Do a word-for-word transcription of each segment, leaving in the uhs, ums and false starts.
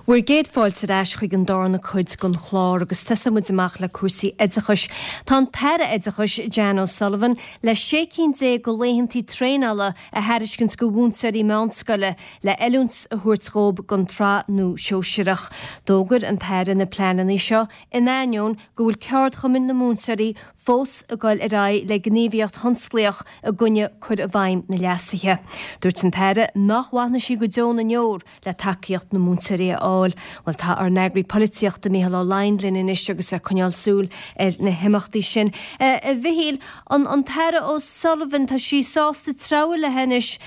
We're géad fáil sa ráis chuig an dána chuid gon chlár agus tusa muid amach le cuasaí éidechais. Tá teire éidechais Jan O'Sullivan le sécinn dé go léhantí tréála a heiriscint go bhúnsaí meánscoile le eúns a thuirtrób gon trá nó seoisireach. Dógur an teire na pleanaí seo in aineón go bhfuil ceard chumin na múnsaí fós a gáil a rá le gníomhíocht honsclaoch a gunne chud a bhaim na leasathe. Dúirt an teire nachhhaithna sí go deon na neor le takeíocht na múnsaí áil. Well tá ar negraí políochta Mícheál Ó Lainlinn in is agus a chunealsúil na himachtaí sin. A bhíhíl an teire ó Sullivan tá sí sásta trabhar le henis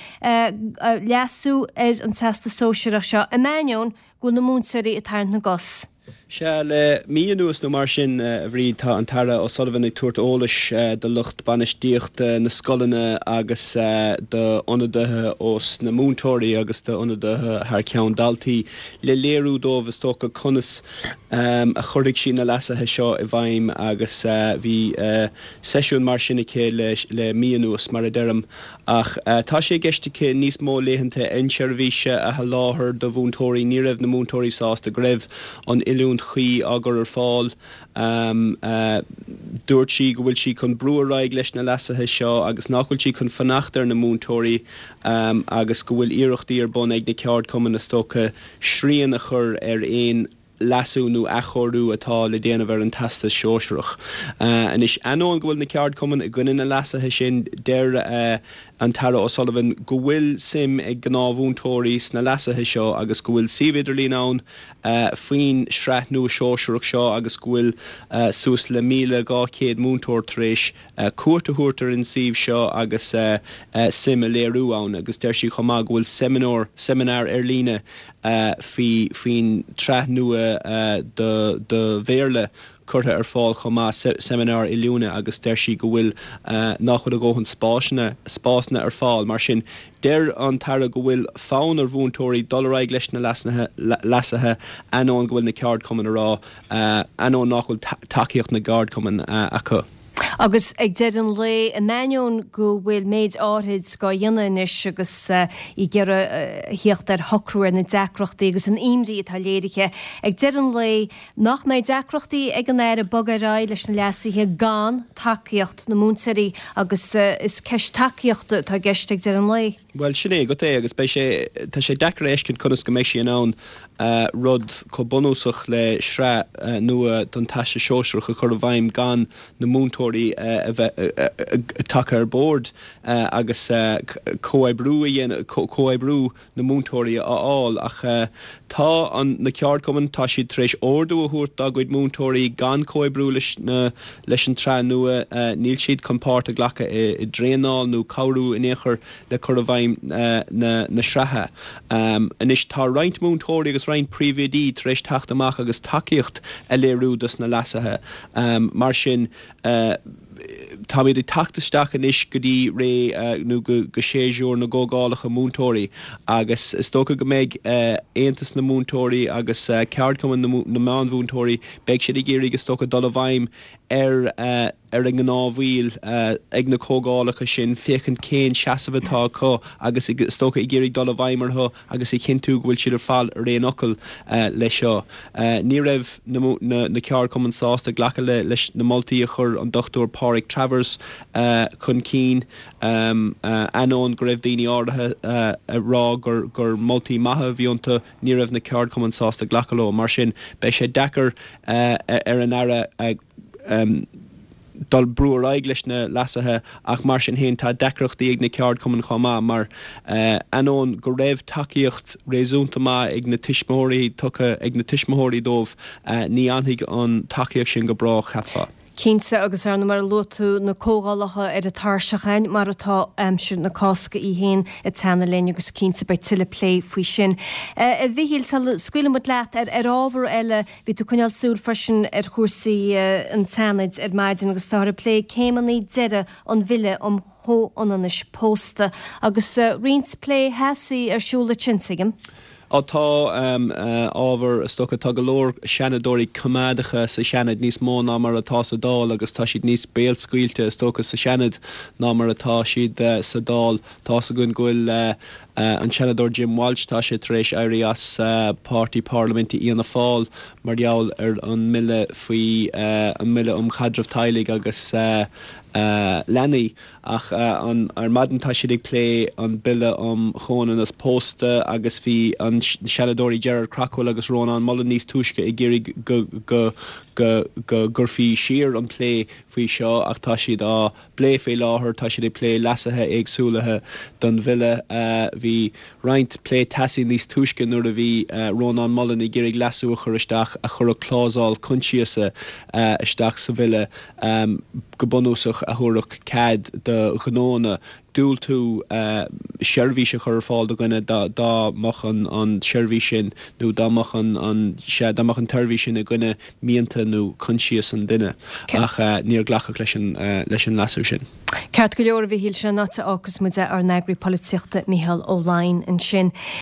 leasú ar an testa sóisireach seo in aineón go na múnsaí a tarn na gos. Se le mí nuas nó mar sin a bhrí tá an teire ó Sullivan ag tuairt eolais de lucht banistíocht na scolanna agus de ionadathe os na múntóirí agus de ionadathe thar ceann daltaí le léirú dómh is tócha conas um, a chuirigh sin na leasathe seo i bhaim agus uh, bhí uh, seisiún mar sinna cé le, le mí nuas mar a deirm ach uh, tá sé gceiste níos mó léhananta inseirmhíse a láthair do bhúntóirí ní raibh na múntóirí sásta go raibh an ilún chuí agur ar fáil um, uh, dúirt sí go bhfuil sí chun brúaráig leis na leasathe seo agus nachhfuil sí chun fanacht ar na múntóirí um, agus go bhfuil iarachtaí ar bun ag na ceard cumann na stocha srían a chur ar aon lasú nó achorú atá le déanamh ar an tasta seoisireach. Uh, and is anón go bhfuil na ceard cumann i gcuine na leasathe sin deir uh, an teire ó Sullivan go bhfuil sim ag gnámhúntóirí sna leasathe seo agus go bhfuil siomhidirlín ann uh, faoin sreath nó seoisireach seo agus go bhfuil uh, suas le míle gá céad múntóir tar éis uh, cuairte thuairtar in siomh seo agus uh, uh, sim a léirú ann agus deir sí chomá go bhfuil seminár seminár ar líne uh, fi faoin treath nua uh, de, de bhéirle curtha ar fáil chomá se seminár i liúna agus deir sí go bhfuil uh, nachchud a ggóhann spásna spásna ar fáil mar sin deir an teire go bhfuil fáin ar bhúntóirí dulraig leis na leasathe anón go bhfuil na ceard cumann ará uh, anón nachhfuil takeíocht na gard cumann uh, acu. Agus ag dead an lé an aineón go bhfuil méid áthid go dhéanais agus uh, i ggéire uh, hiocht ar hocrúir na deacrochtaí agus an imrí atá léiriche. Ag dead an lé nach méid deacrochtaí ag an éire bogará leis na leasathe gan takeíocht na múnsaí agus uh, is ceis takeíochta tá gceist ag dead an lé. Well sinné go é agus bei sé tá sé decoréiscin chunas go méisi an ann uh, rud có bunúsach le sre uh, nua don taise seoisireach a chur a bhaim gan na múntóirí uh, a bheith take ar bord uh, agus uh, cóibrú a dhéana cóibrú na múntóirí aáil ach uh, tá an na ceard cumann tá siad tréis ordú a thuairt a gcuid múntóirí gan cóibrú leis na leis an tre nua uh, níl siad compárt a ghlacha i, i dréanáil nó cabhrú in éair le chur a bhaim Uh, na, na sreathe. Um, and is tá roint múntóirí agus roint príomhéidí tar éis teacht amach agus takeíocht a léirú dus na leasathe. Um, mar sin uh, tá méid tactaisteach an is go dtí ré uh, nó go, go séisiúr na gógálacha múntóirí agus is tócha go méid uh, aontas na múntóirí agus uh, ceard cumann na, na meánmhúntóirí beag siad i géirí agus tócha dul a bhaim ar uh, ar an gnámhíl uh, ag na cógálacha sin féchan céin seasamhtá có agus tócha i géirí dul a bhaimartha agus i cinú bhfuil siad ar fáil réon ocail uh, le seo. Uh, ní raibh na, na, na ceard cumann sásta ghlacha le leis na moltaí a chur an dochtúr Pádraig Travers uh, chun cín um, uh, anón go raibh daoine áirithe uh, rá gur, gur moltaí maithe bhíonanta ní raibh na ceard cumann sásta ghlacha leo mar sin bei sé dechar uh, ar an aire uh, um, dul brúaráig leis na leasathe ach mar sin héon tá decrochtaí ag na ceard cumann chomá mar uh, anón go raibh takeíocht réasúnta má ag na tuismitheoirí tucha ag na tuismitheoirí dómh uh, ní anthaigh an takeíocht sin go brá chefa. Cínsa agus ar na mar lotú na cógálacha ar a tarsechain mar atá amsir na cásca í héin a tena lein agus cínsa bei tuile lé faoi sin. A bhíhíil scuile mu leat ar ar ábhar eile bhí tú chuineal súl freisin ar chuirsaí an tenaid ar maidin agus tá lé céimeannaí deire an bhile om cho ananis pósta agus rins lé hesaí ar siúla tinsigim. Atá um, uh, ábhar stocha tá go leor seanadóirí cumádacha sa seanad níos mó ná mar atá sa dáil agus tá siad níos béalscuilte stocha sa seanad ná mar atá siad uh, sa dáil tá sa gunn ghfuil uh, an senador Jim Walsh tá sé éis airí as Party Parliamenti íana fáil marall ar an mille faoi an mille um chadrih tailig agus Uh, Lenny ach uh, an ar madan tá siad ag lé an bille am chonan as pósta agus bhí an Shalladóí Gerard Crackwell agus Ronan Mullen níos túisce i ggéirí go go go go gurfií siar an lé faoi seo ach tá siad á blé fé láthair tá siad ag lé lasathe agsúlathe don bhile bhí roinnt lé tasí níos túisce nuair a bhí Ronan Mullen i ggéirí lasú a chur isteach a chur a clásáil contíosa isteach sa bhile go bunúsach a thuach cad de gnóna dúil tú seirbhí se chur fáil do gine dá machchan an seirbhí sin nó dáach an dáach an tuirbhí sin a gine míanta nó conscious an duine ach níor ghlacha leis leis an lasú sin. Ceart go leor bhí híl se nata agus muide ar neagraí políochta Micheál Ó Lainn an sin.